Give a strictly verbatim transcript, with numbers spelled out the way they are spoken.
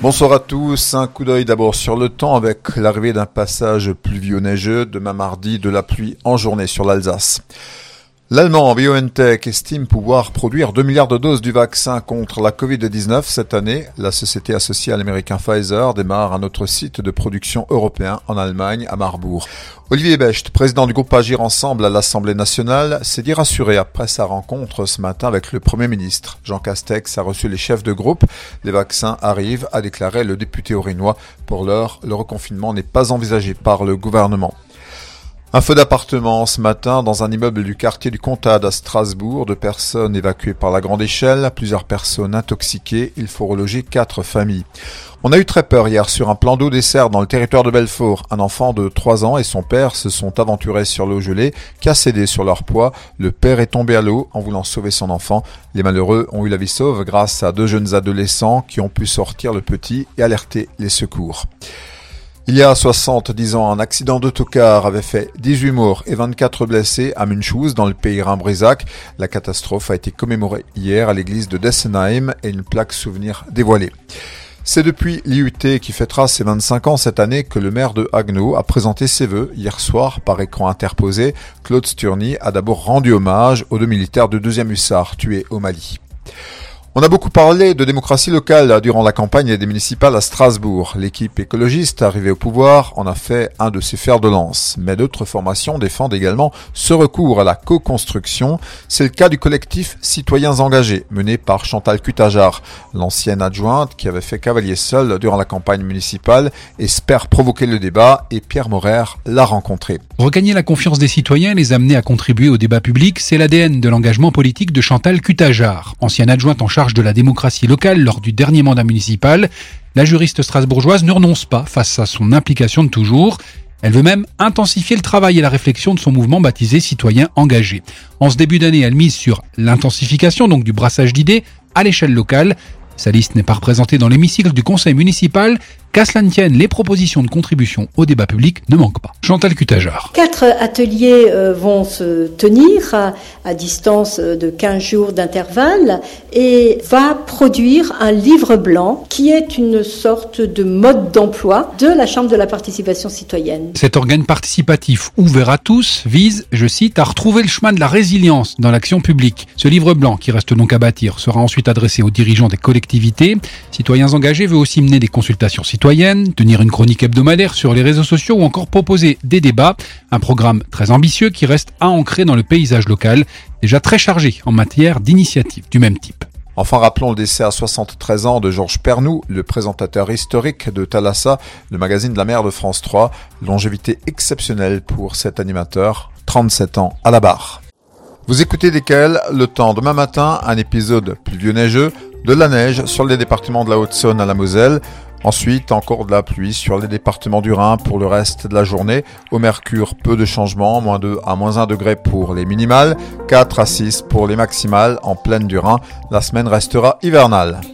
Bonsoir à tous, un coup d'œil d'abord sur le temps avec l'arrivée d'un passage pluvieux-neigeux, demain mardi de la pluie en journée sur l'Alsace. L'Allemand BioNTech estime pouvoir produire deux milliards de doses du vaccin contre la covid dix-neuf cette année. La société associée à l'américain Pfizer démarre un autre site de production européen en Allemagne, à Marbourg. Olivier Becht, président du groupe Agir Ensemble à l'Assemblée nationale, s'est dit rassuré après sa rencontre ce matin avec le Premier ministre. Jean Castex a reçu les chefs de groupe. Les vaccins arrivent, a déclaré le député haut-rhinois. Pour l'heure, le reconfinement n'est pas envisagé par le gouvernement. Un feu d'appartement ce matin dans un immeuble du quartier du Comtade à Strasbourg. Deux personnes évacuées par la grande échelle, plusieurs personnes intoxiquées. Il faut reloger quatre familles. On a eu très peur hier sur un plan d'eau dessert dans le territoire de Belfort. Un enfant de trois ans et son père se sont aventurés sur l'eau gelée qui a cédé sur leur poids. Le père est tombé à l'eau en voulant sauver son enfant. Les malheureux ont eu la vie sauve grâce à deux jeunes adolescents qui ont pu sortir le petit et alerter les secours. Il y a soixante-dix ans, un accident d'autocar avait fait dix-huit morts et vingt-quatre blessés à Münchouz, dans le pays Rhin-Brisach. La catastrophe a été commémorée hier à l'église de Dessenheim et une plaque souvenir dévoilée. C'est depuis l'I U T qui fêtera ses vingt-cinq ans cette année que le maire de Haguenau a présenté ses vœux hier soir par écran interposé. Claude Sturny a d'abord rendu hommage aux deux militaires de deuxième hussards tués au Mali. On a beaucoup parlé de démocratie locale durant la campagne des municipales à Strasbourg. L'équipe écologiste arrivée au pouvoir en a fait un de ses fers de lance. Mais d'autres formations défendent également ce recours à la co-construction. C'est le cas du collectif Citoyens Engagés, mené par Chantal Cutajar. L'ancienne adjointe, qui avait fait cavalier seul durant la campagne municipale, espère provoquer le débat et Pierre Morer l'a rencontré. Regagner la confiance des citoyens et les amener à contribuer au débat public, c'est l'A D N de l'engagement politique de Chantal Cutajar. Ancienne adjointe en charge de la démocratie locale lors du dernier mandat municipal, la juriste strasbourgeoise ne renonce pas face à son implication de toujours. Elle veut même intensifier le travail et la réflexion de son mouvement baptisé Citoyens Engagés. En ce début d'année, elle mise sur l'intensification donc du brassage d'idées à l'échelle locale. Sa liste n'est pas représentée dans l'hémicycle du conseil municipal. Qu'à cela ne tienne, les propositions de contribution au débat public ne manquent pas. Chantal Cutajar. Quatre ateliers euh, vont se tenir à, à distance de quinze jours d'intervalle et va produire un livre blanc qui est une sorte de mode d'emploi de la Chambre de la participation citoyenne. Cet organe participatif ouvert à tous vise, je cite, à retrouver le chemin de la résilience dans l'action publique. Ce livre blanc, qui reste donc à bâtir, sera ensuite adressé aux dirigeants des collectivités. Citoyens Engagés veut aussi mener des consultations citoyennes, tenir une chronique hebdomadaire sur les réseaux sociaux ou encore proposer des débats. Un programme très ambitieux qui reste à ancrer dans le paysage local, déjà très chargé en matière d'initiatives du même type. Enfin, rappelons le décès à soixante-treize ans de Georges Pernou, le présentateur historique de Thalassa, le magazine de la mer de France trois. Longévité exceptionnelle pour cet animateur, trente-sept ans à la barre. Vous écoutez D K L, le temps demain matin, un épisode pluvieux-neigeux, de la neige sur les départements de la Haute-Saône à la Moselle. Ensuite, encore de la pluie sur les départements du Rhin pour le reste de la journée. Au mercure, peu de changements, moins deux à moins un degré pour les minimales, quatre à six pour les maximales en plaine du Rhin. La semaine restera hivernale.